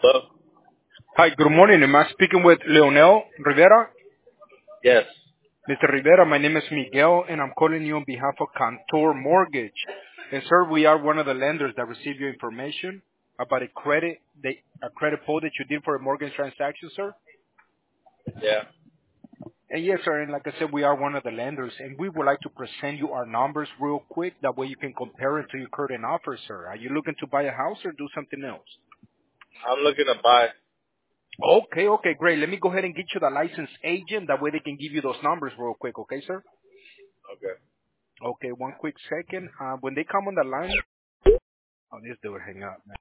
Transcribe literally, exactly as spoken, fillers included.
Hello? Hi, good morning. Am I speaking with Leonel Rivera? Yes. Mister Rivera, my name is Miguel, and I'm calling you on behalf of Cantor Mortgage. And sir, we are one of the lenders that received your information about a credit, the, a credit pull that you did for a mortgage transaction, sir. Yeah. And yes, sir, and like I said, we are one of the lenders, and we would like to present you our numbers real quick. That way you can compare it to your current offer, sir. Are you looking to buy a house or do something else? I'm looking to buy. Okay, okay, great. Let me go ahead and get you the licensed agent. That way they can give you those numbers real quick, okay, sir? Okay. Okay, one quick second. Uh, when they come on the line, oh, this dude hang up, man.